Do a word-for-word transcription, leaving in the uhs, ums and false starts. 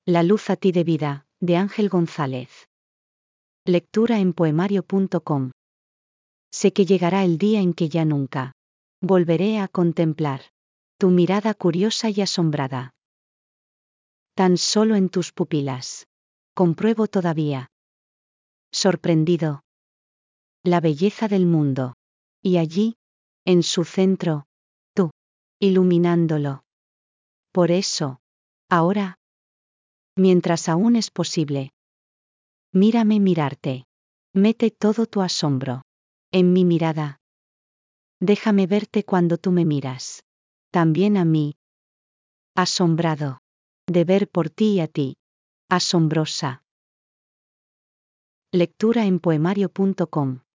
La luz a ti de vida, de Ángel González. Lectura en poemario punto com. Sé que llegará el día en que ya nunca volveré a contemplar tu mirada curiosa y asombrada. Tan solo en tus pupilas compruebo todavía, sorprendido, la belleza del mundo. Y allí, en su centro, tú, iluminándolo. Por eso, ahora, mientras aún es posible, mírame mirarte. Mete todo tu asombro en mi mirada. Déjame verte cuando tú me miras. También a mí. Asombrado de ver por ti y a ti. Asombrosa. Lectura en poemario punto com.